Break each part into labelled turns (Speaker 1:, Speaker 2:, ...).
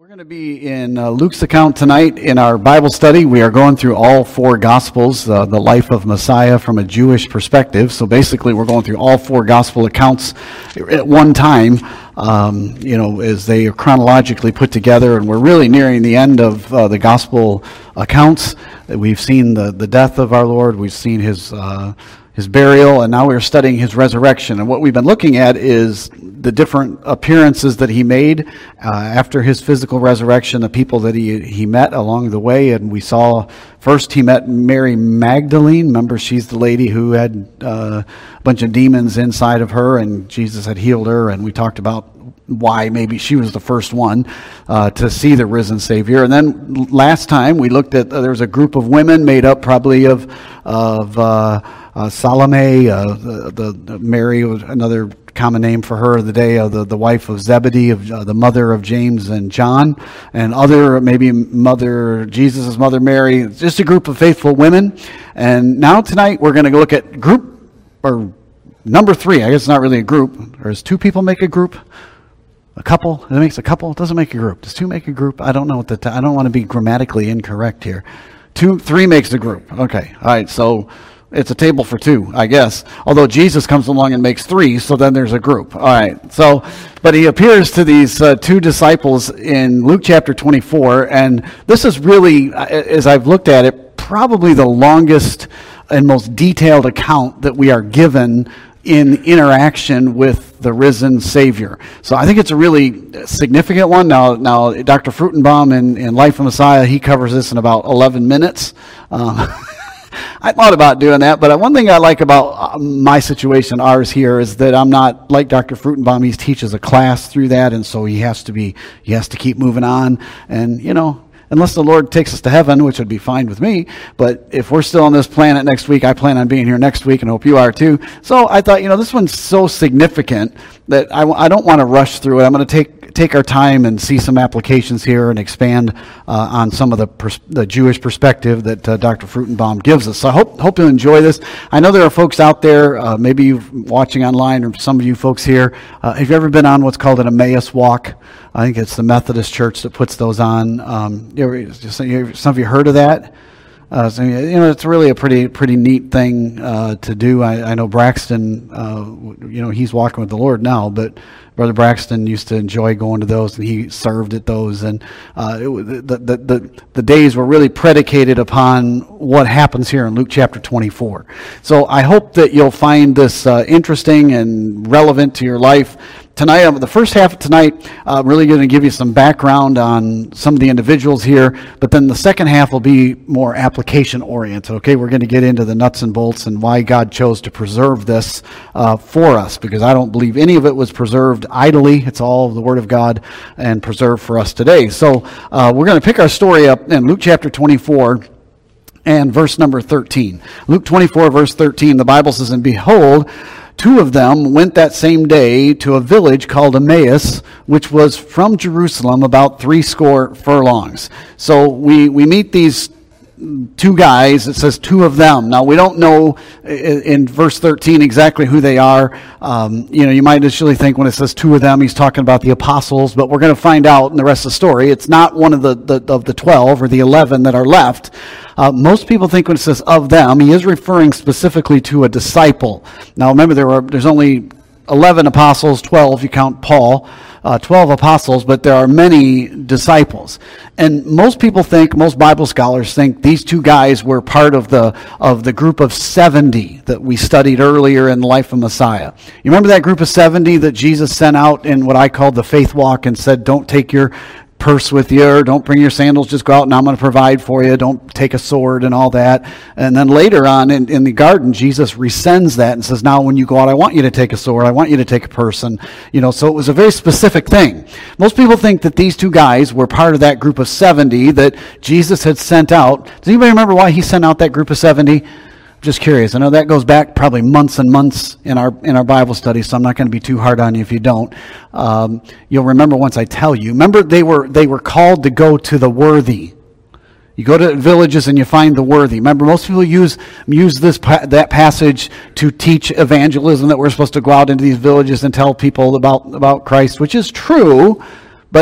Speaker 1: We're going to be in Luke's account tonight in our Bible study. We are going through all four Gospels, the life of Messiah from a Jewish perspective. So basically, we're going through all four Gospel accounts at one time, as they are chronologically put together. And we're really nearing the end of the Gospel accounts. We've seen the death of our Lord. We've seen his burial, and now we're studying his resurrection. And what we've been looking at is the different appearances that he made after his physical resurrection, the people that he met along the way. And we saw first he met Mary Magdalene. Remember, she's the lady who had a bunch of demons inside of her, and Jesus had healed her. And we talked about why maybe she was the first one to see the risen Savior. And then last time we looked at there was a group of women made up probably of Salome, the Mary was another common name for her of the day, the wife of Zebedee, the mother of James and John, and other maybe Jesus' mother Mary, just a group of faithful women. And now tonight we're going to look at group, or number 3. I guess it's not really a group. Or does 2 people make a group? A couple? It makes a couple? It doesn't make a group. Does 2 make a group? I don't know what I don't want to be grammatically incorrect here. 3 makes a group. Okay. All right. So it's a table for 2, I guess. Although Jesus comes along and makes 3, so then there's a group. All right. So, but he appears to these 2 disciples in Luke chapter 24, and this is really, as I've looked at it, probably the longest and most detailed account that we are given in interaction with the risen Savior. So I think it's a really significant one. Now Dr. Fruchtenbaum in Life of Messiah, he covers this in about 11 minutes. I thought about doing that, but one thing I like about my situation, ours here, is that I'm not like Dr. Fruchtenbaum. He teaches a class through that, and so he has to keep moving on. And, unless the Lord takes us to heaven, which would be fine with me, but if we're still on this planet next week, I plan on being here next week, and hope you are too. So I thought, this one's so significant that I don't want to rush through it. I'm going to take our time and see some applications here and expand on some of the Jewish perspective that Dr. Fruchtenbaum gives us. So I hope you'll enjoy this. I know there are folks out there, maybe you watching online, or some of you folks here. Have you ever been on what's called an Emmaus Walk? I think it's the Methodist Church that puts those on. Some of you heard of that? It's really a pretty neat thing to do. I know Braxton, he's walking with the Lord now, but Brother Braxton used to enjoy going to those, and he served at those. And the days were really predicated upon what happens here in Luke chapter 24. So I hope that you'll find this interesting and relevant to your life. Tonight, the first half of tonight, I'm really going to give you some background on some of the individuals here, but then the second half will be more application-oriented, okay? We're going to get into the nuts and bolts and why God chose to preserve this for us, because I don't believe any of it was preserved idly. It's all the Word of God and preserved for us today. So we're going to pick our story up in Luke chapter 24 and verse number 13. Luke 24, verse 13, the Bible says, "And behold, 2 of them went that same day to a village called Emmaus, which was from Jerusalem about 70 furlongs." So we meet these 2 guys. It says 2 of them. Now, we don't know in verse 13 exactly who they are. You might initially think when it says 2 of them, he's talking about the apostles, but we're going to find out in the rest of the story. It's not one of the 12 or the 11 that are left. Most people think when it says of them, he is referring specifically to a disciple. Now, remember, there's only 11 apostles, 12 you count Paul, 12 apostles, but there are many disciples. And most Bible scholars think these 2 guys were part of the group of 70 that we studied earlier in the Life of Messiah. You remember that group of 70 that Jesus sent out in what I called the faith walk and said, don't take your purse with you, or don't bring your sandals, just go out and I'm going to provide for you, don't take a sword and all that. And then later on in the garden, Jesus rescinds that and says, now when you go out, I want you to take a sword, I want you to take a purse. And, so it was a very specific thing. Most people think that these 2 guys were part of that group of 70 that Jesus had sent out. Does anybody remember why he sent out that group of 70? Just curious. I know that goes back probably months and months in our Bible study, so I'm not going to be too hard on you if you don't. You'll remember once I tell you. Remember, they were called to go to the worthy. You go to villages and you find the worthy. Remember, most people use that passage to teach evangelism, that we're supposed to go out into these villages and tell people about Christ, which is true, but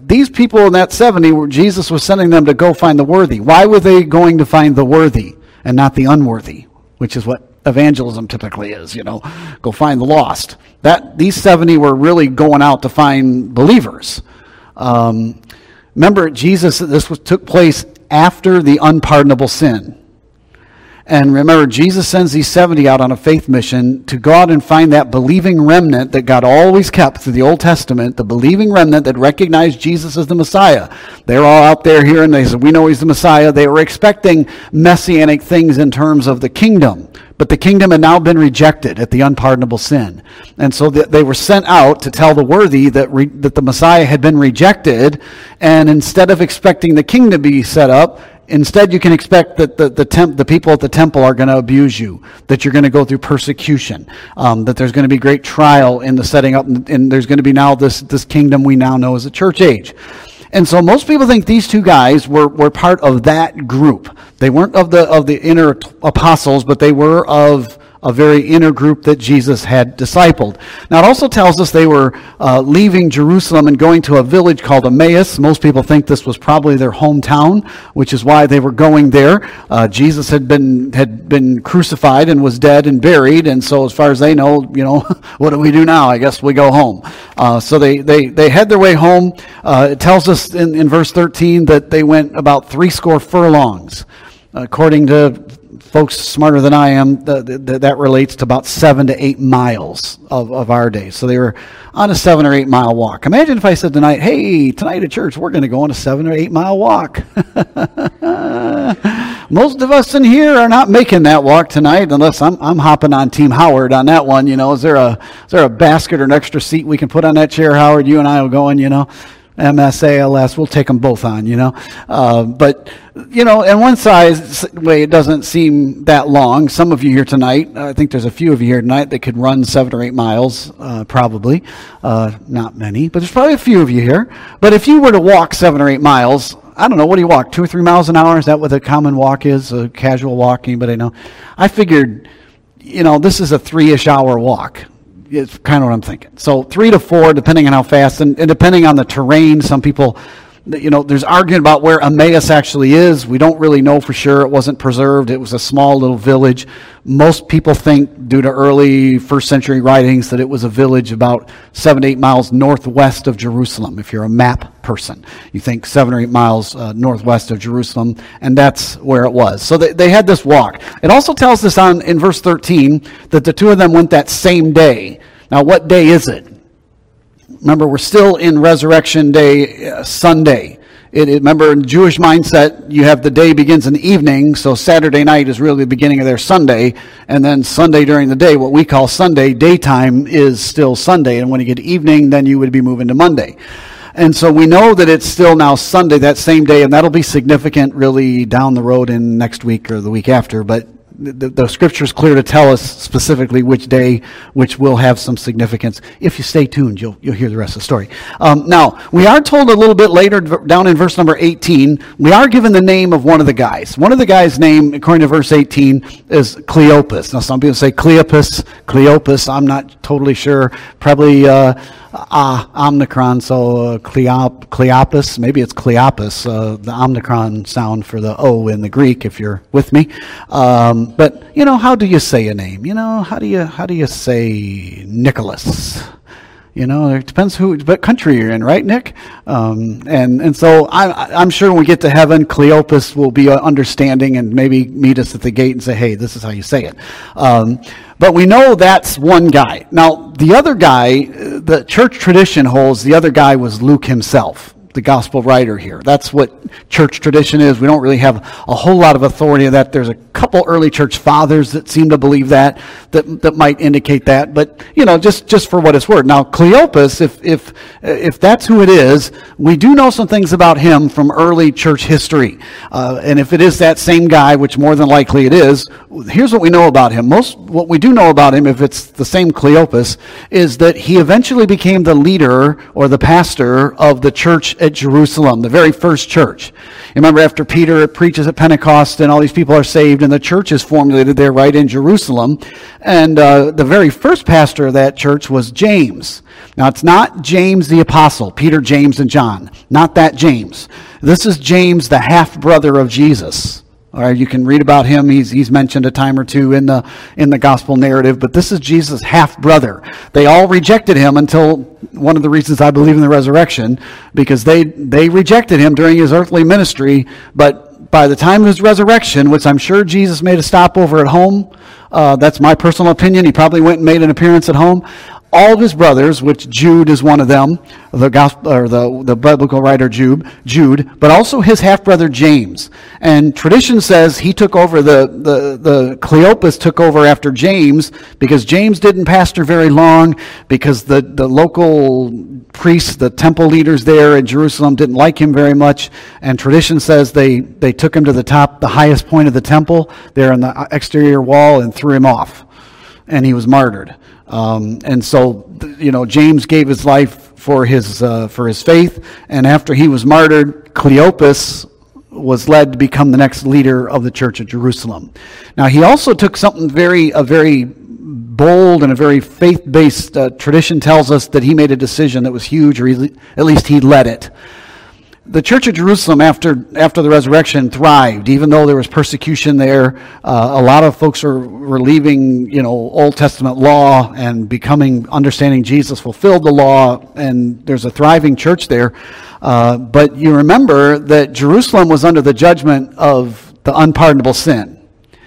Speaker 1: these people in that 70, where Jesus was sending them to go find the worthy. Why were they going to find the worthy and not the unworthy, which is what evangelism typically is, go find the lost. These 70 were really going out to find believers. Remember, took place after the unpardonable sin. And remember, Jesus sends these 70 out on a faith mission to go out and find that believing remnant that God always kept through the Old Testament, the believing remnant that recognized Jesus as the Messiah. They're all out there here, and they said, we know he's the Messiah. They were expecting messianic things in terms of the kingdom. But the kingdom had now been rejected at the unpardonable sin. And so they were sent out to tell the worthy that the Messiah had been rejected. And instead of expecting the kingdom to be set up, instead you can expect that the people at the temple are going to abuse you, that you're going to go through persecution, that there's going to be great trial in the setting up, and there's going to be now this kingdom we now know as the church age. And so most people think these two guys were part of that group. They weren't of the inner apostles, but they were of a very inner group that Jesus had discipled. Now it also tells us they were leaving Jerusalem and going to a village called Emmaus. Most people think this was probably their hometown, which is why they were going there. Jesus had been crucified and was dead and buried, and so as far as they know, what do we do now? I guess we go home. So they head their way home. It tells us in verse 13 that they went about 70 furlongs. According to folks smarter than I am, that relates to about 7 to 8 miles of our day. So they were on a 7 or 8 mile walk. Imagine if I said tonight, hey, tonight at church, we're going to go on a 7 or 8 mile walk. Most of us in here are not making that walk tonight, unless I'm hopping on Team Howard on that one. Is there a basket or an extra seat we can put on that chair, Howard? You and I are going, MSALS, we'll take them both on, But, in one way, it doesn't seem that long. Some of you here tonight, I think there's a few of you here tonight that could run 7 or 8 miles, probably. Not many, but there's probably a few of you here. But if you were to walk 7 or 8 miles, I don't know, what do you walk, 2 or 3 miles an hour? Is that what a common walk is, a casual walk? Anybody know? I figured, this is a 3-ish hour walk. It's kind of what I'm thinking. So 3 to 4, depending on how fast, and depending on the terrain. Some people, there's argument about where Emmaus actually is. We don't really know for sure. It wasn't preserved. It was a small little village. Most people think, due to early first century writings, that it was a village about 7 to 8 miles northwest of Jerusalem. If you're a map person, you think 7 or 8 miles northwest of Jerusalem, and that's where it was. So they had this walk. It also tells us in verse 13 that the two of them went that same day. Now, what day is it? Remember, we're still in Resurrection Day, Sunday. Remember, in Jewish mindset, you have the day begins in the evening, so Saturday night is really the beginning of their Sunday, and then Sunday during the day, what we call Sunday, daytime, is still Sunday, and when you get to evening, then you would be moving to Monday. And so we know that it's still now Sunday, that same day, and that'll be significant really down the road in next week or the week after, but the scripture is clear to tell us specifically which day, which will have some significance. If you stay tuned, you'll hear the rest of the story. Now, we are told a little bit later, down in verse number 18, we are given the name of one of the guys. One of the guys' name, according to verse 18, is Cleopas. Now, some people say Cleopas. I'm not totally sure. Probably Omicron, so Cleopas. Maybe it's Cleopas, the Omicron sound for the O in the Greek, if you're with me. But how do you say a name? How do you say Nicholas? It depends what country you're in, right, Nick? And so I'm sure when we get to heaven, Cleopas will be understanding and maybe meet us at the gate and say, hey, this is how you say it. But we know that's one guy. Now, the other guy, the church tradition holds the other guy was Luke himself, the gospel writer here. That's what church tradition is. We don't really have a whole lot of authority on that. There's a couple early church fathers that seem to believe that might indicate that, but just for what it's worth. Now, Cleopas, if that's who it is, we do know some things about him from early church history. And if it is that same guy, which more than likely it is, here's what we know about him. What we do know about him, if it's the same Cleopas, is that he eventually became the leader or the pastor of the church at Jerusalem, the very first church. You remember after Peter preaches at Pentecost and all these people are saved and the church is formulated there right in Jerusalem. And the very first pastor of that church was James. Now, it's not James the Apostle, Peter, James, and John. Not that James. This is James, the half-brother of Jesus. All right, you can read about him. He's mentioned a time or two in the gospel narrative, but this is Jesus' half-brother. They all rejected him until one of the reasons I believe in the resurrection, because they rejected him during his earthly ministry, but by the time of his resurrection, which I'm sure Jesus made a stopover at home, that's my personal opinion, he probably went and made an appearance at home. All of his brothers, which Jude is one of them, the gospel or the biblical writer Jude, but also his half brother James. And tradition says he took over the Cleopas took over after James because James didn't pastor very long because the local priests, the temple leaders there in Jerusalem didn't like him very much. And tradition says they took him to the highest point of the temple there on the exterior wall and threw him off, and he was martyred. And so, James gave his life for his faith, and after he was martyred, Cleopas was led to become the next leader of the church of Jerusalem. Now, he also took something a very bold and a very faith-based tradition tells us that he made a decision that was huge, or at least he led it. The church of Jerusalem after the resurrection thrived, even though there was persecution there. A lot of folks were leaving, Old Testament law and understanding Jesus fulfilled the law, and there's a thriving church there. But you remember that Jerusalem was under the judgment of the unpardonable sin.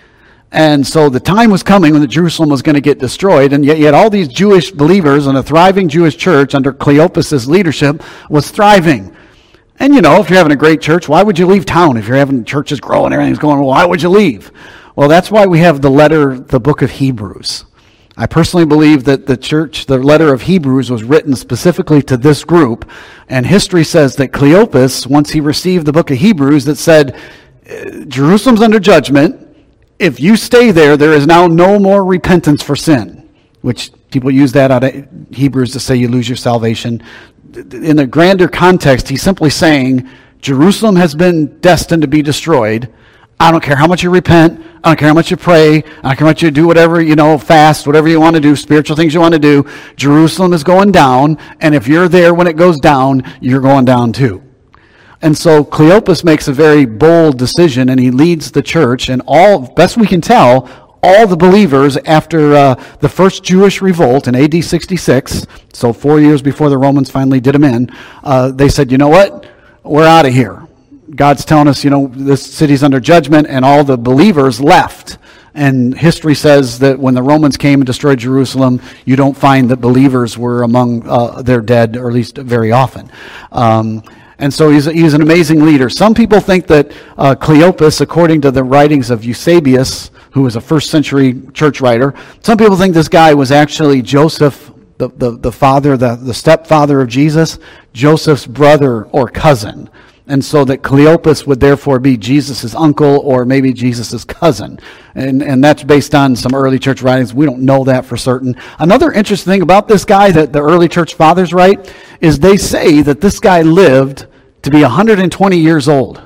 Speaker 1: And so the time was coming when Jerusalem was going to get destroyed, and yet all these Jewish believers in a thriving Jewish church under Cleopas' leadership was thriving. And if you're having a great church, why would you leave town? If you're having churches grow and everything's going well, why would you leave? Well, that's why we have the book of Hebrews. I personally believe that the letter of Hebrews was written specifically to this group. And history says that Cleopas, once he received the book of Hebrews that said, Jerusalem's under judgment. If you stay there, there is now no more repentance for sin, which people use that out of Hebrews to say you lose your salvation. In a grander context, he's simply saying, Jerusalem has been destined to be destroyed. I don't care how much you repent. I don't care how much you pray. I don't care how much you do whatever, fast, whatever you want to do, spiritual things you want to do. Jerusalem is going down, and if you're there when it goes down, you're going down too. And so Cleopas makes a very bold decision, and he leads the church, and best we can tell, all the believers after the first Jewish revolt in AD 66, so 4 years before the Romans finally did them in, they said, you know what? We're out of here. God's telling us, this city's under judgment, and all the believers left. And history says that when the Romans came and destroyed Jerusalem, you don't find that believers were among their dead, or at least very often. And so he's an amazing leader. Some people think that Cleopas, according to the writings of Eusebius, who was a first century church writer, some people think this guy was actually Joseph, the father, the stepfather of Jesus, Joseph's brother or cousin. And so that Cleopas would therefore be Jesus' uncle or maybe Jesus' cousin. And that's based on some early church writings. We don't know that for certain. Another interesting thing about this guy that the early church fathers write is they say that this guy lived to be 120 years old.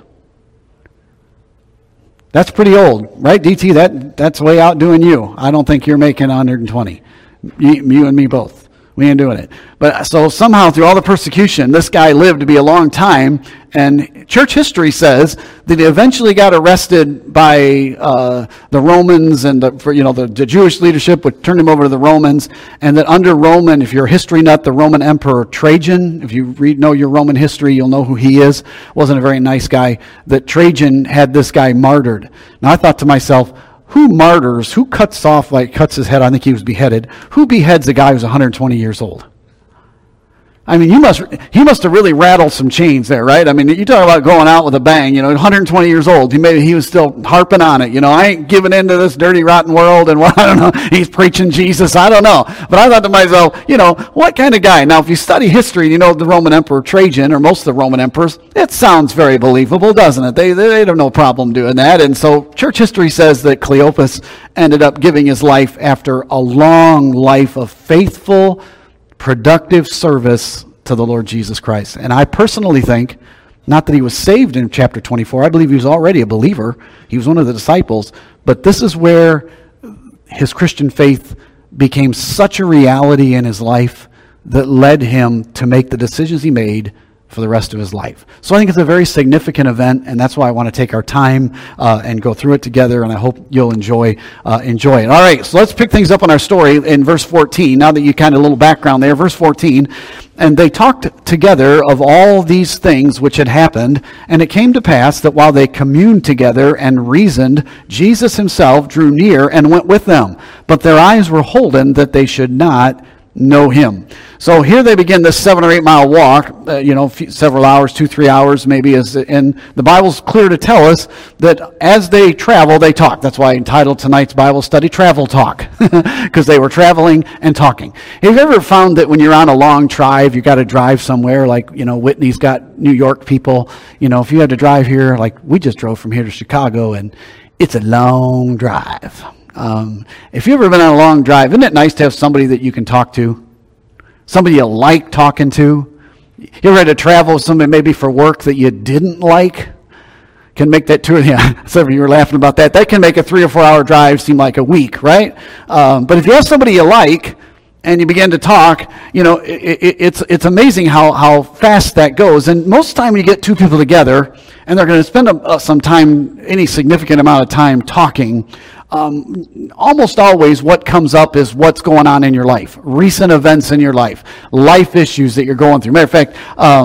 Speaker 1: That's pretty old, right, DT? That's way outdoing you. I don't think you're making 120. You and me both. We ain't doing it. But so somehow through all the persecution, this guy lived to be a long time. And church history says that he eventually got arrested by the Romans and the Jewish leadership would turn him over to the Romans. And that under Roman, if you're a history nut, the Roman Emperor Trajan, if you know your Roman history, you'll know who he is. Wasn't a very nice guy. That Trajan had this guy martyred. Now I thought to myself, who cuts his head? I think he was beheaded. Who beheads a guy who's 120 years old? I mean, he must have really rattled some chains there, right? I mean, you talk about going out with a bang, 120 years old. He was still harping on it. I ain't giving into this dirty, rotten world, and I don't know, he's preaching Jesus. I don't know. But I thought to myself, what kind of guy? Now, if you study history, the Roman Emperor Trajan, or most of the Roman emperors, it sounds very believable, doesn't it? They have no problem doing that. And so church history says that Cleopas ended up giving his life after a long life of faithful, productive service to the Lord Jesus Christ. And I personally think, not that he was saved in chapter 24, I believe he was already a believer. He was one of the disciples. But this is where his Christian faith became such a reality in his life that led him to make the decisions he made for the rest of his life. So I think it's a very significant event, and that's why I want to take our time and go through it together, and I hope you'll enjoy it. All right, so let's pick things up on our story in verse 14. Now that you kind of a little background there, verse 14. And they talked together of all these things which had happened, and it came to pass that while they communed together and reasoned, Jesus himself drew near and went with them. But their eyes were holden that they should not know him. So here they begin this 7 or 8 mile walk, several hours, 2-3 hours maybe, and the Bible's clear to tell us that as they travel, they talk. That's why I entitled tonight's Bible study, Travel Talk, because they were traveling and talking. Have you ever found that when you're on a long drive, you got to drive somewhere, like, Whitney's got New York people, if you had to drive here, like we just drove from here to Chicago, and it's a long drive. If you've ever been on a long drive, isn't it nice to have somebody that you can talk to? Somebody you like talking to? You ever had to travel with somebody maybe for work that you didn't like? Can make that some of you were laughing about that. That can make a 3 or 4 hour drive seem like a week, right? But if you have somebody you like and you begin to talk, it's amazing how fast that goes. And most of the time when you get two people together and they're going to spend some time, any significant amount of time talking, almost always what comes up is what's going on in your life, recent events in your life issues that you're going through. Matter of fact,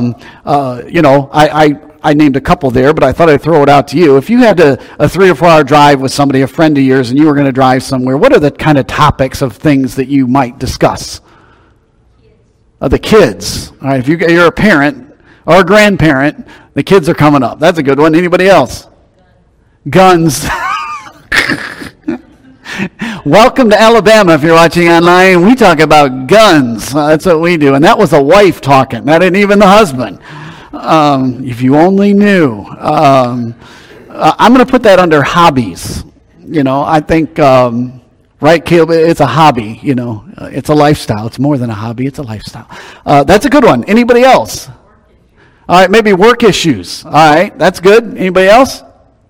Speaker 1: I named a couple there, but I thought I'd throw it out to you. If you had a 3 or 4 hour drive with somebody, a friend of yours, and you were going to drive somewhere, what are the kind of topics of things that you might discuss? The kids. All right, if you're a parent or a grandparent, the kids are coming up. That's a good one. Anybody else? Guns. Welcome to Alabama if you're watching online. We talk about guns. That's what we do. And that was a wife talking. That ain't even the husband. If you only knew. I'm going to put that under hobbies. I think, right, Caleb, it's a hobby. It's a lifestyle. It's more than a hobby. It's a lifestyle. That's a good one. Anybody else? All right, maybe work issues. All right, that's good. Anybody else?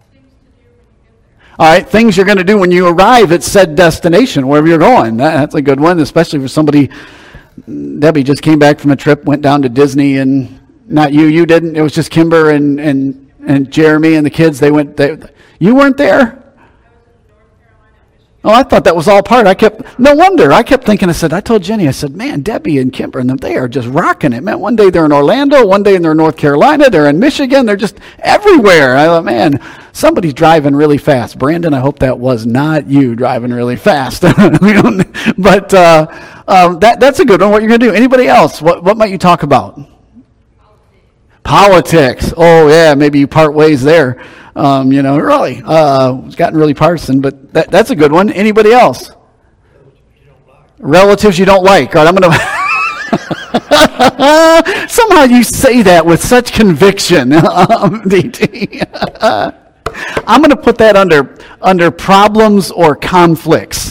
Speaker 1: All right, things you're going to do when you arrive at said destination, wherever you're going. That's a good one, especially for somebody. Debbie just came back from a trip, went down to Disney, and not you didn't. It was just Kimber and Jeremy and the kids. You weren't there? Oh, I thought that was all part. No wonder. I kept thinking, I told Jenny, man, Debbie and Kimber and them, they are just rocking it, man. One day they're in Orlando, one day they're in North Carolina, they're in Michigan, they're just everywhere. I thought, man, somebody's driving really fast. Brandon, I hope that was not you driving really fast. But that's a good one. What you're going to do. Anybody else? What might you talk about? Politics. Oh, yeah, maybe you part ways there. Really. It's gotten really partisan, but that's a good one. Anybody else? Relatives you don't like. All right, I'm going to... Somehow you say that with such conviction, DT. I'm going to put that under problems or conflicts.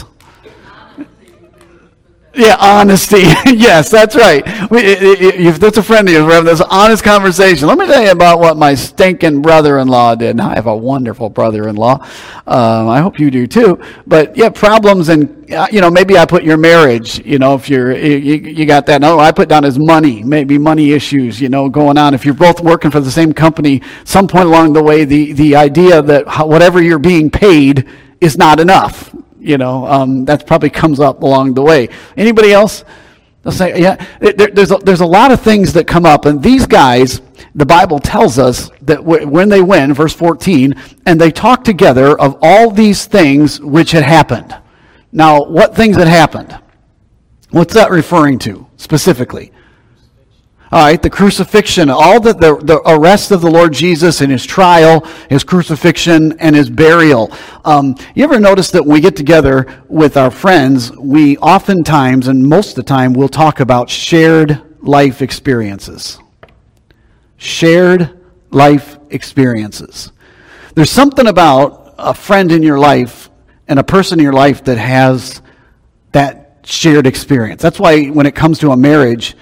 Speaker 1: Yeah, honesty. Yes, that's right. If that's a friend of yours, we're having this honest conversation. Let me tell you about what my stinking brother-in-law did. Now, I have a wonderful brother-in-law. I hope you do too. But yeah, problems and, maybe I put your marriage, if you got that. No, I put down as money, maybe money issues, going on. If you're both working for the same company, some point along the way, the idea that whatever you're being paid is not enough. That probably comes up along the way. Anybody else? They'll say, yeah, there's a lot of things that come up. And these guys, the Bible tells us that when they went, verse 14, and they talked together of all these things which had happened. Now, what things had happened? What's that referring to specifically? All right, the crucifixion, all the arrest of the Lord Jesus and his trial, his crucifixion, and his burial. You ever notice that when we get together with our friends, we oftentimes, and most of the time, we'll talk about shared life experiences. Shared life experiences. There's something about a friend in your life and a person in your life that has that shared experience. That's why when it comes to a marriage,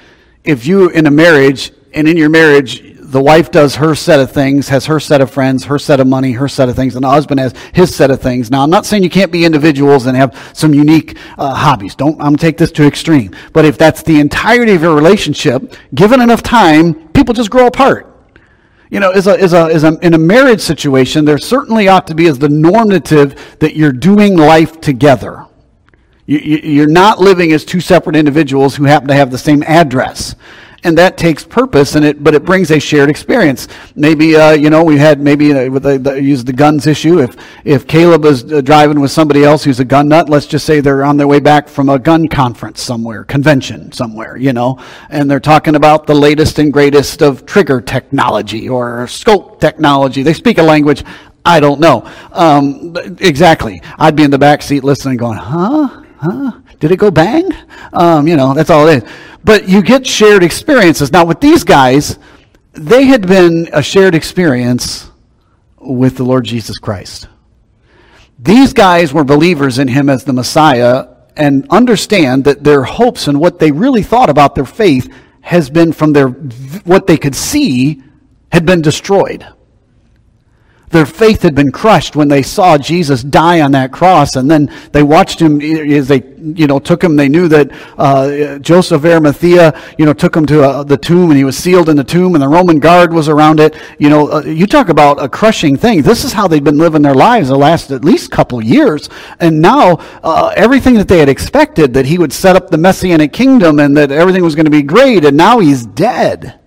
Speaker 1: if you in a marriage, and in your marriage, the wife does her set of things, has her set of friends, her set of money, her set of things, and the husband has his set of things. Now, I'm not saying you can't be individuals and have some unique hobbies. I'm going to take this to extreme. But if that's the entirety of your relationship, given enough time, people just grow apart. In a marriage situation, there certainly ought to be as the normative that you're doing life together. You're not living as two separate individuals who happen to have the same address. And that takes purpose, but it brings a shared experience. Maybe, we had use the guns issue. If Caleb was driving with somebody else who's a gun nut, let's just say they're on their way back from a gun conference somewhere, convention somewhere, and they're talking about the latest and greatest of trigger technology or scope technology. They speak a language I don't know. Exactly. I'd be in the back seat listening going, huh? Did it go bang? That's all it is. But you get shared experiences. Now with these guys, they had been a shared experience with the Lord Jesus Christ. These guys were believers in him as the Messiah and understand that their hopes and what they really thought about their faith has been from what they could see had been destroyed. Their faith had been crushed when they saw Jesus die on that cross, and then they watched him as they, took him. They knew that Joseph of Arimathea, took him to the tomb, and he was sealed in the tomb, and the Roman guard was around it. You talk about a crushing thing. This is how they'd been living their lives the last at least couple years, and now everything that they had expected, that he would set up the Messianic kingdom and that everything was going to be great, and now he's dead.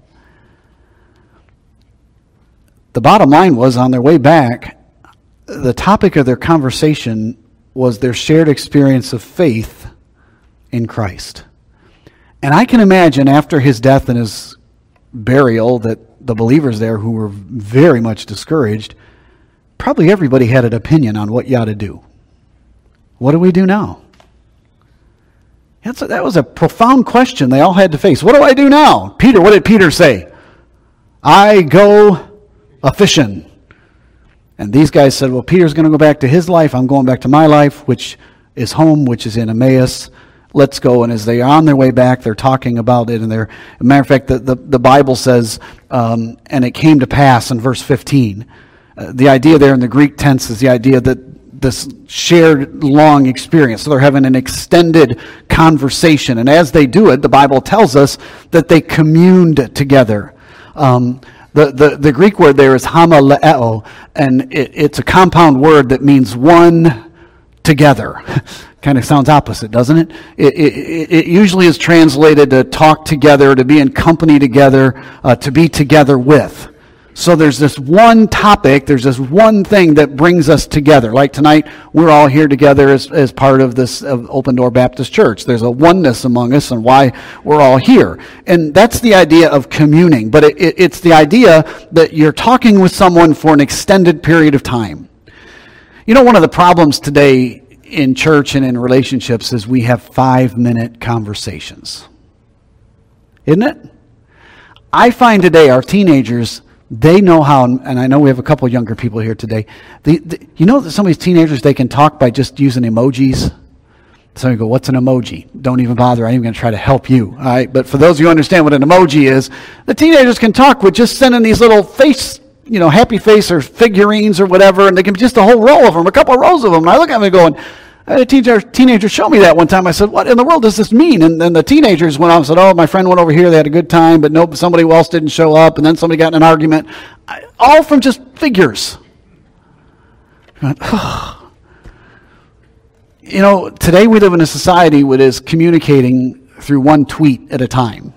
Speaker 1: The bottom line was, on their way back, the topic of their conversation was their shared experience of faith in Christ. And I can imagine after his death and his burial that the believers there, who were very much discouraged, probably everybody had an opinion on what you ought to do. What do we do now? That was a profound question they all had to face. What do I do now? Peter, what did Peter say? I go a-fishing. And these guys said, well, Peter's going to go back to his life. I'm going back to my life, which is home, which is in Emmaus. Let's go. And as they are on their way back, they're talking about it. And as a matter of fact, the Bible says, and it came to pass in verse 15. The idea there in the Greek tense is the idea that this shared long experience. So they're having an extended conversation. And as they do it, the Bible tells us that they communed together. The Greek word there is hamaleo, and it's a compound word that means one together. Kind of sounds opposite, doesn't it? It usually is translated to talk together, to be in company together, to be together with. So there's this one topic, there's this one thing that brings us together. Like tonight, we're all here together as part of this Open Door Baptist Church. There's a oneness among us and why we're all here. And that's the idea of communing. But it's the idea that you're talking with someone for an extended period of time. One of the problems today in church and in relationships is we have 5-minute conversations. Isn't it? I find today our teenagers, they know how, and I know we have a couple younger people here today. You know that some of these teenagers, they can talk by just using emojis? Some of you go, what's an emoji? Don't even bother. I'm even going to try to help you. All right? But for those of you who understand what an emoji is, the teenagers can talk with just sending these little face, happy face or figurines or whatever, and they can be just a whole row of them, a couple of rows of them. And I look at them and going, a teenager showed me that one time. I said, what in the world does this mean? And then the teenagers went on and said, oh, my friend went over here. They had a good time, but nope, somebody else didn't show up. And then somebody got in an argument. All from just figures. Today we live in a society that is communicating through one tweet at a time.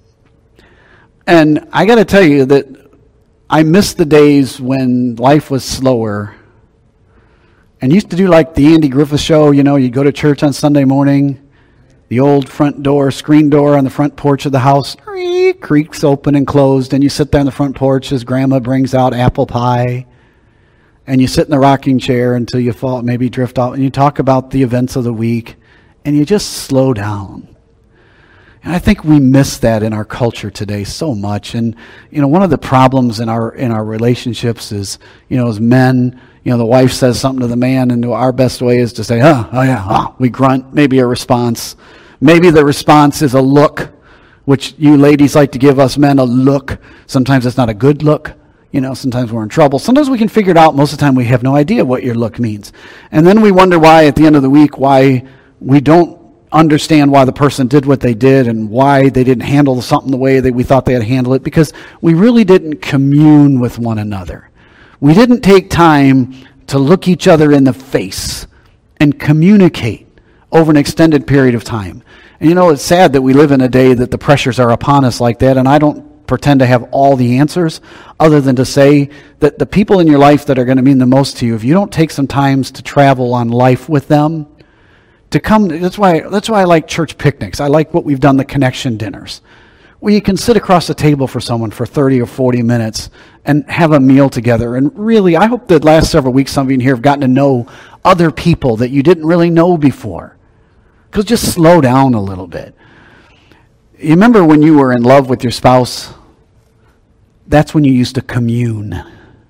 Speaker 1: And I got to tell you that I miss the days when life was slower. And used to do like the Andy Griffith Show, you'd go to church on Sunday morning, the old front door, screen door on the front porch of the house, creaks open and closed, and you sit there on the front porch as grandma brings out apple pie, and you sit in the rocking chair until you fall, maybe drift off, and you talk about the events of the week, and you just slow down. And I think we miss that in our culture today so much. And, one of the problems in our relationships is, as men, the wife says something to the man, and our best way is to say, we grunt, maybe a response. Maybe the response is a look, which you ladies like to give us men a look. Sometimes it's not a good look. Sometimes we're in trouble. Sometimes we can figure it out. Most of the time we have no idea what your look means. And then we wonder why at the end of the week, why we don't understand why the person did what they did and why they didn't handle something the way that we thought they had to handle it, because we really didn't commune with one another. We didn't take time to look each other in the face and communicate over an extended period of time. And it's sad that we live in a day that the pressures are upon us like that, and I don't pretend to have all the answers other than to say that the people in your life that are going to mean the most to you, if you don't take some times to travel on life with them, to come, that's why I like church picnics. I like what we've done, the connection dinners, where you can sit across the table for someone for 30 or 40 minutes and have a meal together. And really, I hope that last several weeks some of you in here have gotten to know other people that you didn't really know before. Because just slow down a little bit. You remember when you were in love with your spouse? That's when you used to commune.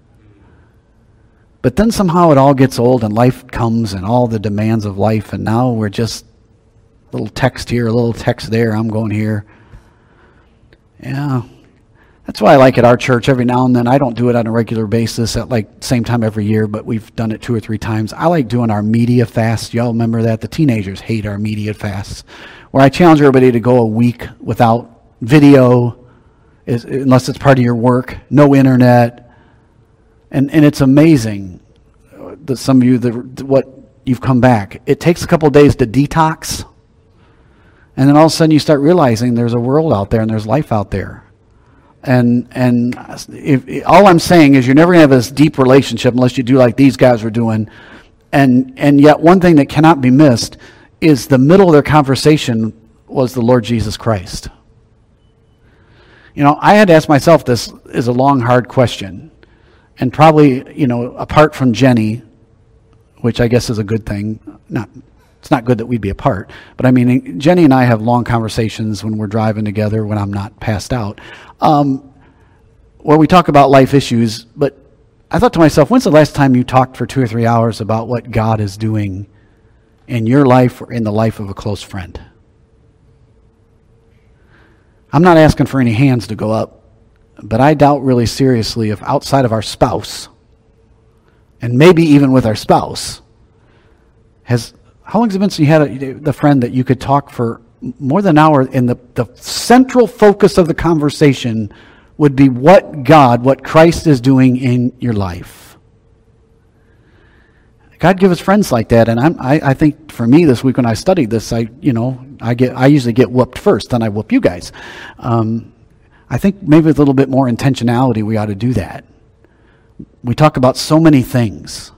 Speaker 1: But then somehow it all gets old and life comes and all the demands of life, and now we're just a little text here, a little text there, I'm going here. Yeah. That's why I like at our church every now and then. I don't do it on a regular basis at same time every year, but we've done it 2 or 3 times. I like doing our media fast. Y'all remember that? The teenagers hate our media fasts, where I challenge everybody to go a week without video, unless it's part of your work, no internet. And it's amazing that some of you, what you've come back. It takes a couple of days to detox, and then all of a sudden you start realizing there's a world out there and there's life out there. And all I'm saying is you're never going to have this deep relationship unless you do like these guys were doing. And yet one thing that cannot be missed is the middle of their conversation was the Lord Jesus Christ. I had to ask myself, this is a long, hard question. And probably, apart from Jenny, which I guess is a good thing. It's not good that we'd be apart. But I mean, Jenny and I have long conversations when we're driving together, when I'm not passed out, where we talk about life issues. But I thought to myself, when's the last time you talked for 2 or 3 hours about what God is doing in your life or in the life of a close friend? I'm not asking for any hands to go up, but I doubt really seriously if outside of our spouse, and maybe even with our spouse, how long has it been since you had the friend that you could talk for more than an hour and the central focus of the conversation would be what Christ is doing in your life? God give us friends like that, and I think for me this week when I studied this, I usually get whooped first, then I whoop you guys. I think maybe with a little bit more intentionality we ought to do that. We talk about so many things.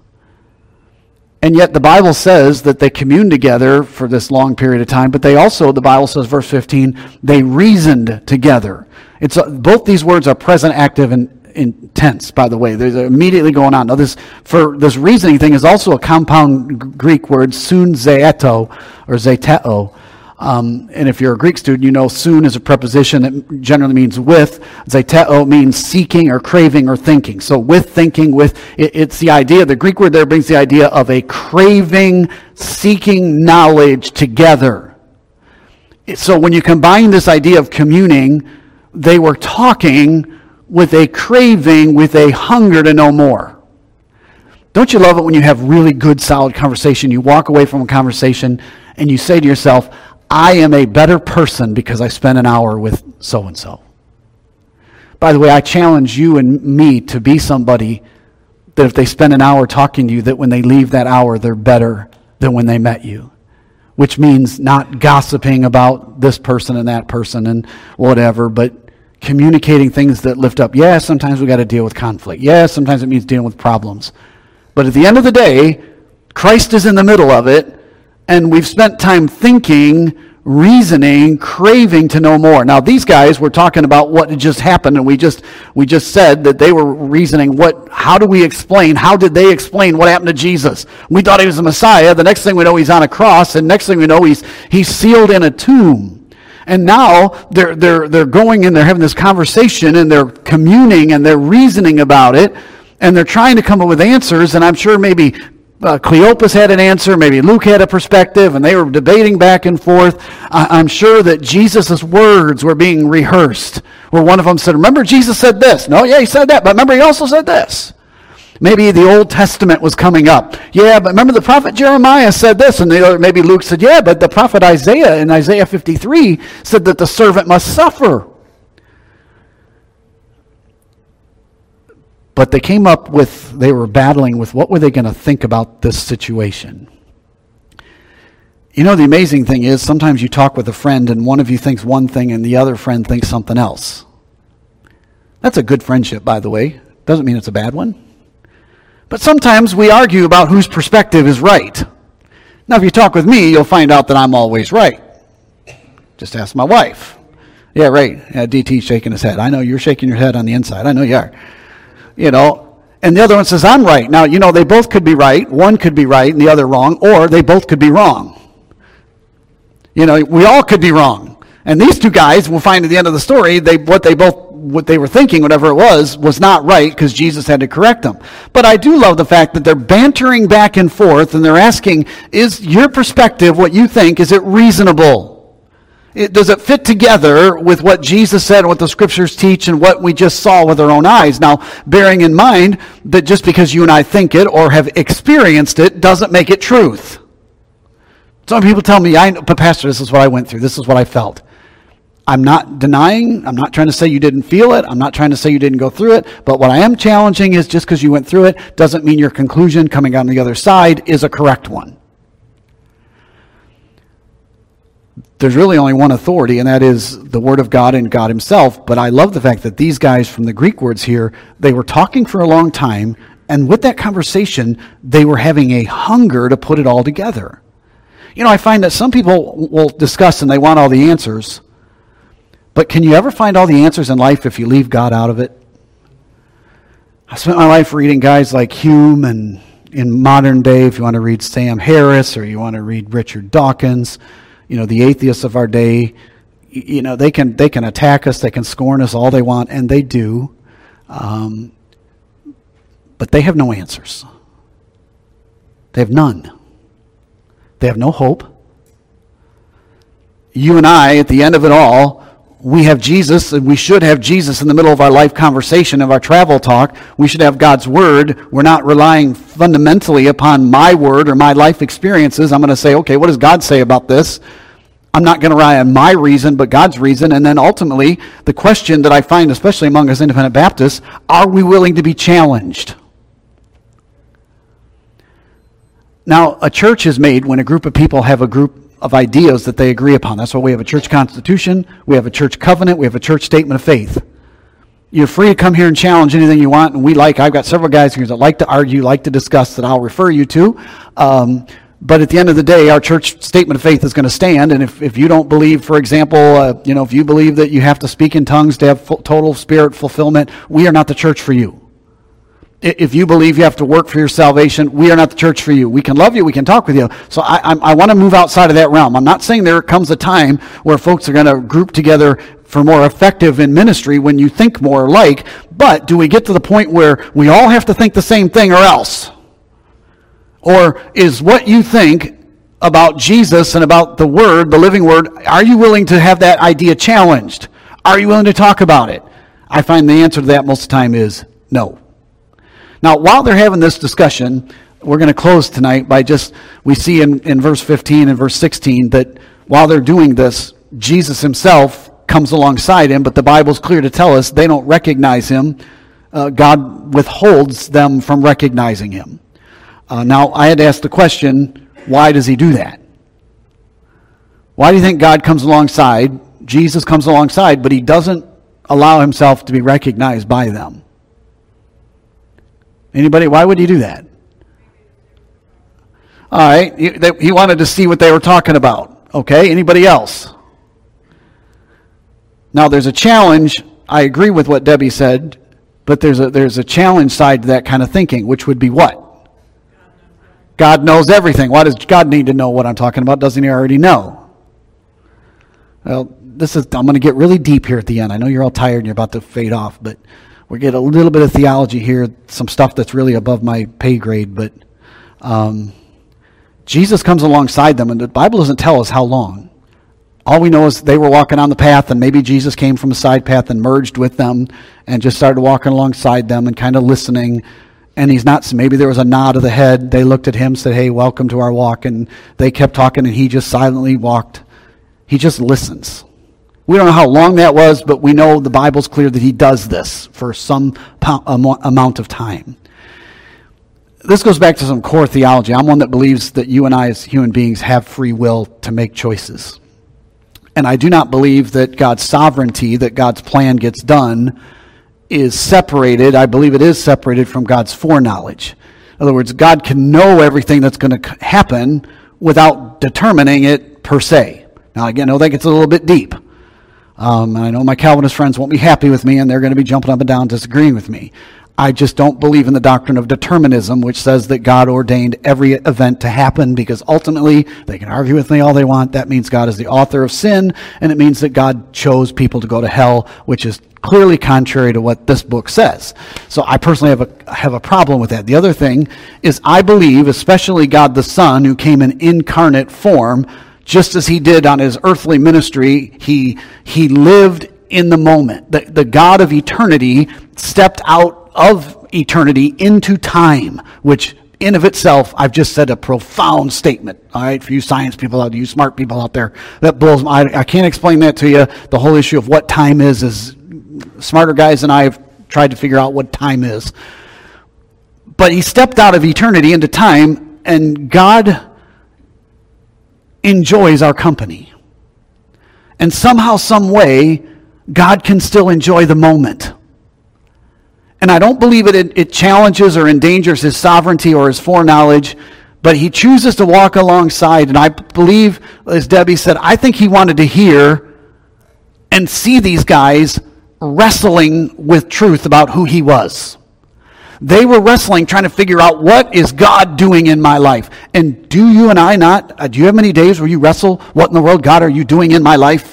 Speaker 1: And yet the Bible says that they communed together for this long period of time, but they also, the Bible says, verse 15, they reasoned together. Both these words are present, active, and tense, by the way. They're immediately going on. Now this reasoning thing is also a compound Greek word, sun zeeto, or zeteo. And if you're a Greek student, soon is a preposition that generally means with. Zeteo means seeking or craving or thinking. So with thinking, it's the idea, the Greek word there brings the idea of a craving, seeking knowledge together. So when you combine this idea of communing, they were talking with a craving, with a hunger to know more. Don't you love it when you have really good, solid conversation? You walk away from a conversation and you say to yourself, I am a better person because I spent an hour with so-and-so. By the way, I challenge you and me to be somebody that if they spend an hour talking to you, that when they leave that hour, they're better than when they met you. Which means not gossiping about this person and that person and whatever, but communicating things that lift up. Yes, sometimes we got to deal with conflict. Yes, sometimes it means dealing with problems. But at the end of the day, Christ is in the middle of it, and we've spent time thinking, reasoning, craving to know more. Now, these guys were talking about what had just happened, and we just said that they were reasoning, how did they explain what happened to Jesus? We thought he was the Messiah. The next thing we know, he's on a cross, and next thing we know, he's sealed in a tomb. And now they're going and they're having this conversation, and they're communing, and they're reasoning about it, and they're trying to come up with answers, and I'm sure maybe Cleopas had an answer, maybe Luke had a perspective, and they were debating back and forth. I'm sure that Jesus' words were being rehearsed, where one of them said, remember Jesus said this? No, yeah, he said that, but remember he also said this. Maybe the Old Testament was coming up. Yeah, but remember the prophet Jeremiah said this, and maybe Luke said, yeah, but the prophet Isaiah in Isaiah 53 said that the servant must suffer. But they were battling with what were they going to think about this situation. You know, the amazing thing is sometimes you talk with a friend and one of you thinks one thing and the other friend thinks something else. That's a good friendship, by the way. Doesn't mean it's a bad one. But sometimes we argue about whose perspective is right. Now, if you talk with me, you'll find out that I'm always right. Just ask my wife. Yeah, right. Yeah, DT's shaking his head. I know you're shaking your head on the inside. I know you are. You know, and the other one says, I'm right. Now, you know, they both could be right. One could be right and the other wrong, or they both could be wrong. You know, we all could be wrong. And these two guys, we'll find at the end of the story, what they were thinking, whatever it was not right because Jesus had to correct them. But I do love the fact that they're bantering back and forth and they're asking, is your perspective, what you think, is it reasonable? Does it fit together with what Jesus said and what the scriptures teach and what we just saw with our own eyes? Now, bearing in mind that just because you and I think it or have experienced it doesn't make it truth. Some people tell me, but Pastor, this is what I went through. This is what I felt. I'm not denying. I'm not trying to say you didn't feel it. I'm not trying to say you didn't go through it. But what I am challenging is just because you went through it doesn't mean your conclusion coming on the other side is a correct one. There's really only one authority, and that is the Word of God and God himself. But I love the fact that these guys from the Greek words here, they were talking for a long time, and with that conversation, they were having a hunger to put it all together. You know, I find that some people will discuss and they want all the answers, but can you ever find all the answers in life if you leave God out of it? I spent my life reading guys like Hume, and in modern day, if you want to read Sam Harris or you want to read Richard Dawkins, you know, the atheists of our day, you know, they can attack us, they can scorn us all they want, and they do. But they have no answers. They have none. They have no hope. You and I, at the end of it all, we have Jesus, and we should have Jesus in the middle of our life conversation, of our travel talk. We should have God's Word. We're not relying fundamentally upon my word or my life experiences. I'm going to say, okay, what does God say about this? I'm not going to rely on my reason, but God's reason. And then ultimately, the question that I find, especially among us independent Baptists, are we willing to be challenged? Now, a church is made when a group of people have a group of ideas that they agree upon. That's why we have a church constitution, we have a church covenant, we have a church statement of faith. You're free to come here and challenge anything you want, and I've got several guys here that like to argue, like to discuss, that I'll refer you to. But at the end of the day, our church statement of faith is going to stand, and if you don't believe, for example, if you believe that you have to speak in tongues to have total spirit fulfillment, we are not the church for you. If you believe you have to work for your salvation, we are not the church for you. We can love you, we can talk with you. So I want to move outside of that realm. I'm not saying there comes a time where folks are going to group together for more effective in ministry when you think more alike, but do we get to the point where we all have to think the same thing or else? Or is what you think about Jesus and about the Word, the living Word, are you willing to have that idea challenged? Are you willing to talk about it? I find the answer to that most of the time is no. Now, while they're having this discussion, we're going to close tonight by we see in verse 15 and verse 16 that while they're doing this, Jesus himself comes alongside him, but the Bible's clear to tell us they don't recognize him. God withholds them from recognizing him. Now, I had to ask the question, why does he do that? Why do you think God comes alongside, Jesus comes alongside, but he doesn't allow himself to be recognized by them? Anybody? Why would he do that? All right. He wanted to see what they were talking about. Okay. Anybody else? Now, there's a challenge. I agree with what Debbie said, but there's a challenge side to that kind of thinking, which would be what? God knows everything. Why does God need to know what I'm talking about? Doesn't he already know? Well, I'm going to get really deep here at the end. I know you're all tired and you're about to fade off, but we'll get a little bit of theology here, some stuff that's really above my pay grade, but Jesus comes alongside them, and the Bible doesn't tell us how long. All we know is they were walking on the path, and maybe Jesus came from a side path and merged with them and just started walking alongside them and kind of listening. And he's not, maybe there was a nod of the head. They looked at him, said, hey, welcome to our walk. And they kept talking, and he just silently walked. He just listens. We don't know how long that was, but we know the Bible's clear that he does this for some amount of time. This goes back to some core theology. I'm one that believes that you and I as human beings have free will to make choices. And I do not believe that God's sovereignty, that God's plan gets done, is separated. I believe it is separated from God's foreknowledge. In other words, God can know everything that's going to happen without determining it per se. Now, again, I know that gets a little bit deep. And I know my Calvinist friends won't be happy with me, and they're going to be jumping up and down disagreeing with me. I just don't believe in the doctrine of determinism, which says that God ordained every event to happen, because ultimately, they can argue with me all they want, that means God is the author of sin, and it means that God chose people to go to hell, which is clearly contrary to what this book says. So I personally have a problem with that. The other thing is I believe, especially God the Son, who came in incarnate form, just as he did on his earthly ministry, he lived in the moment. The God of eternity stepped out of eternity into time, which in of itself, I've just said a profound statement. All right, for you science people out there, you smart people out there, that blows my, I can't explain that to you. The whole issue of what time is smarter guys than I have tried to figure out what time is. But he stepped out of eternity into time, and God enjoys our company. And somehow, some way, God can still enjoy the moment. And I don't believe it challenges or endangers his sovereignty or his foreknowledge, but he chooses to walk alongside. And I believe, as Debbie said, I think he wanted to hear and see these guys wrestling with truth about who he was. They were wrestling, trying to figure out, what is God doing in my life? And do you and I not, do you have many days where you wrestle, what in the world, God, are you doing in my life?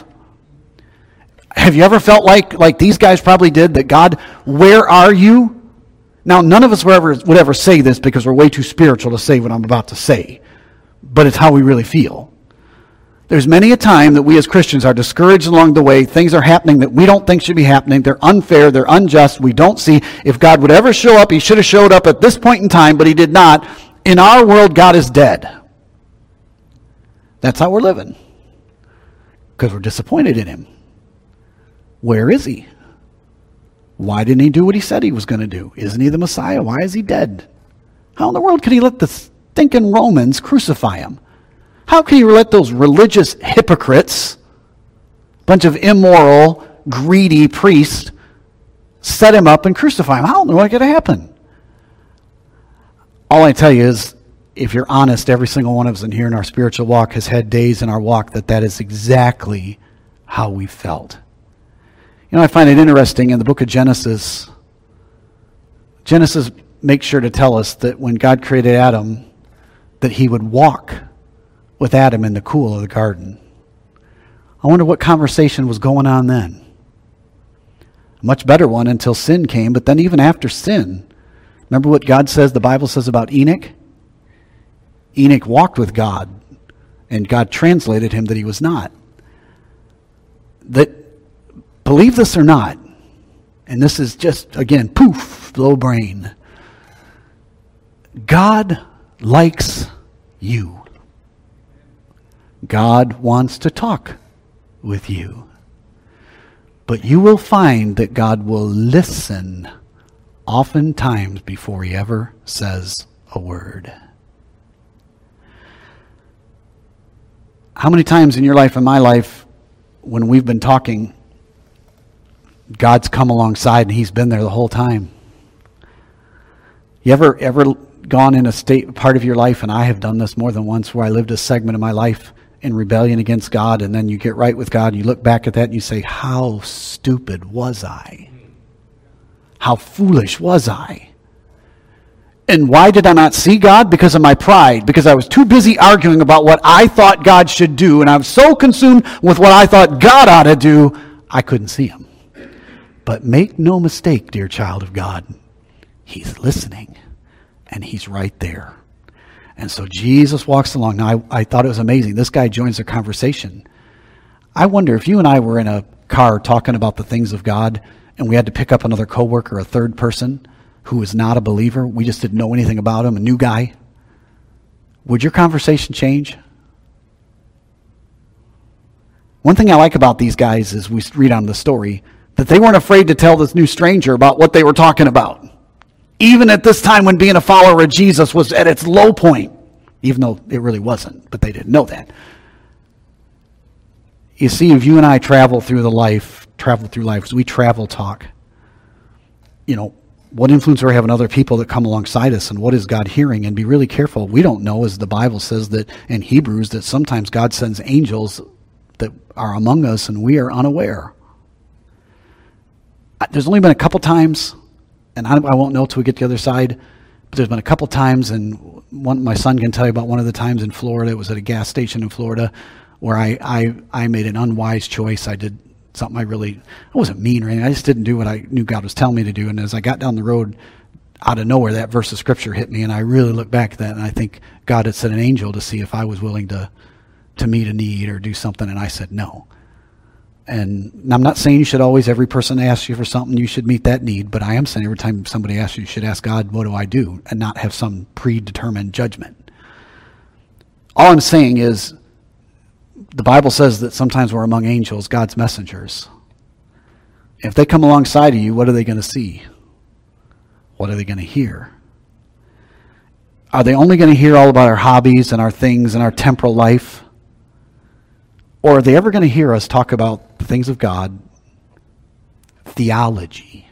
Speaker 1: Have you ever felt like these guys probably did, that God, where are you? Now, none of us would ever say this, because we're way too spiritual to say what I'm about to say. But it's how we really feel. There's many a time that we as Christians are discouraged along the way. Things are happening that we don't think should be happening. They're unfair. They're unjust. We don't see. If God would ever show up, he should have showed up at this point in time, but he did not. In our world, God is dead. That's how we're living. Because we're disappointed in him. Where is he? Why didn't he do what he said he was going to do? Isn't he the Messiah? Why is he dead? How in the world could he let the stinking Romans crucify him? How can he let those religious hypocrites, bunch of immoral, greedy priests, set him up and crucify him? How in the world could it happen? All I tell you is, if you're honest, every single one of us in here in our spiritual walk has had days in our walk that is exactly how we felt. You know, I find it interesting in the book of Genesis. Genesis makes sure to tell us that when God created Adam, that he would walk with Adam in the cool of the garden. I wonder what conversation was going on then. A much better one until sin came, but then even after sin, remember what God says, the Bible says about Enoch? Enoch walked with God, and God translated him that he was not. That, believe this or not, and this is just, again, poof, low brain. God likes you. God wants to talk with you. But you will find that God will listen oftentimes before he ever says a word. How many times in your life and my life, when we've been talking, God's come alongside and he's been there the whole time? You ever gone in a part of your life, and I have done this more than once, where I lived a segment of my life in rebellion against God, and then you get right with God, and you look back at that and you say, how stupid was I? How foolish was I? And why did I not see God? Because of my pride. Because I was too busy arguing about what I thought God should do, and I was so consumed with what I thought God ought to do, I couldn't see him. But make no mistake, dear child of God, he's listening, and he's right there. And so Jesus walks along. Now, I thought it was amazing. This guy joins their conversation. I wonder if you and I were in a car talking about the things of God, and we had to pick up another coworker, a third person who is not a believer. We just didn't know anything about him, a new guy. Would your conversation change? One thing I like about these guys is we read on the story that they weren't afraid to tell this new stranger about what they were talking about. Even at this time when being a follower of Jesus was at its low point, even though it really wasn't, but they didn't know that. You see, if you and I travel through life, as we travel talk, what influence are we having on other people that come alongside us, and what is God hearing? And be really careful. We don't know, as the Bible says that in Hebrews, that sometimes God sends angels that are among us and we are unaware. There's only been a couple times, and I won't know till we get to the other side, but there's been a couple times, and my son can tell you about one of the times in Florida. It was at a gas station in Florida where I made an unwise choice. I did something I wasn't mean or anything. I just didn't do what I knew God was telling me to do. And as I got down the road, out of nowhere, that verse of Scripture hit me, and I really looked back at that, and I think God had sent an angel to see if I was willing to meet a need or do something, and I said no. And I'm not saying you should always, every person asks you for something, you should meet that need, but I am saying every time somebody asks you, you should ask God, what do I do? And not have some predetermined judgment. All I'm saying is, the Bible says that sometimes we're among angels, God's messengers. If they come alongside of you, what are they going to see? What are they going to hear? Are they only going to hear all about our hobbies and our things and our temporal life? Or are they ever going to hear us talk about the things of God, theology?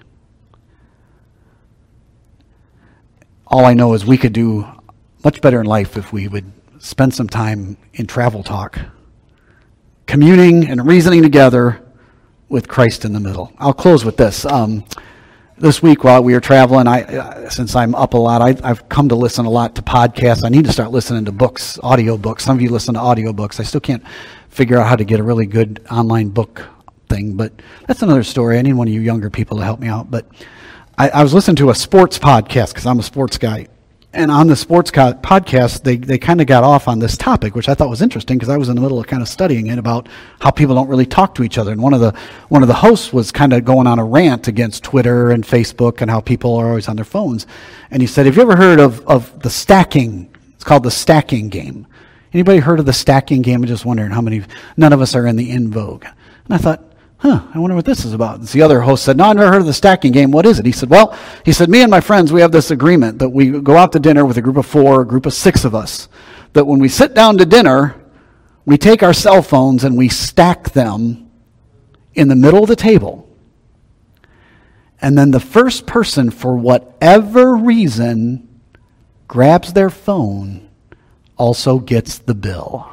Speaker 1: All I know is we could do much better in life if we would spend some time in travel talk, communing and reasoning together with Christ in the middle. I'll close with this. This week while we were traveling, since I'm up a lot, I've come to listen a lot to podcasts. I need to start listening to books, audiobooks. Some of you listen to audiobooks. I still can't figure out how to get a really good online book thing, but that's another story. I need one of you younger people to help me out. But I was listening to a sports podcast because I'm a sports guy. And on the sports podcast, they kind of got off on this topic, which I thought was interesting because I was in the middle of kind of studying it about how people don't really talk to each other. And one of the hosts was kind of going on a rant against Twitter and Facebook and how people are always on their phones. And he said, have you ever heard of the stacking? It's called the stacking game. Anybody heard of the stacking game? I'm just wondering none of us are in vogue. And I thought, I wonder what this is about. And the other host said, no, I've never heard of the stacking game. What is it? He said, me and my friends, we have this agreement that we go out to dinner with a group of 4, a group of 6 of us, that when we sit down to dinner, we take our cell phones and we stack them in the middle of the table. And then the first person, for whatever reason, grabs their phone, also gets the bill.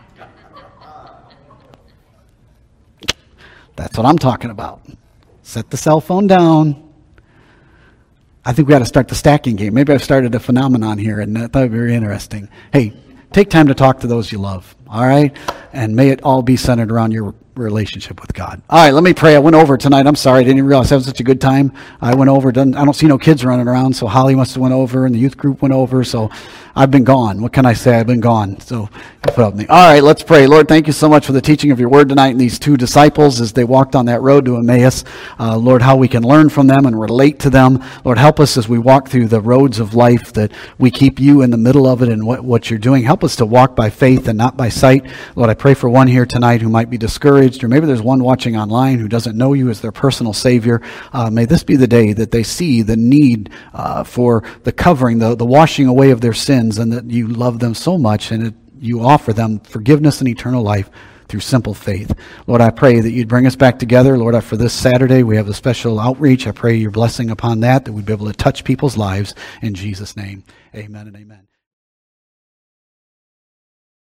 Speaker 1: That's what I'm talking about. Set the cell phone down. I think we got to start the stacking game. Maybe I've started a phenomenon here, and that would be very interesting. Hey, take time to talk to those you love, all right? And may it all be centered around your relationship with God. All right, let me pray. I went over tonight. I'm sorry. I didn't even realize I was such a good time. I went over. I don't see no kids running around, so Holly must have went over, and the youth group went over, so I've been gone. What can I say? I've been gone. So put up with me. All right, let's pray. Lord, thank you so much for the teaching of your word tonight and these 2 disciples as they walked on that road to Emmaus. Lord, how we can learn from them and relate to them. Lord, help us as we walk through the roads of life that we keep you in the middle of it and what you're doing. Help us to walk by faith and not by sight. Lord, I pray for one here tonight who might be discouraged, or maybe there's one watching online who doesn't know you as their personal Savior. May this be the day that they see the need for the covering, the washing away of their sins, and that you love them so much and that you offer them forgiveness and eternal life through simple faith. Lord, I pray that you'd bring us back together. Lord, for this Saturday, we have a special outreach. I pray your blessing upon that we'd be able to touch people's lives. In Jesus' name, amen and amen.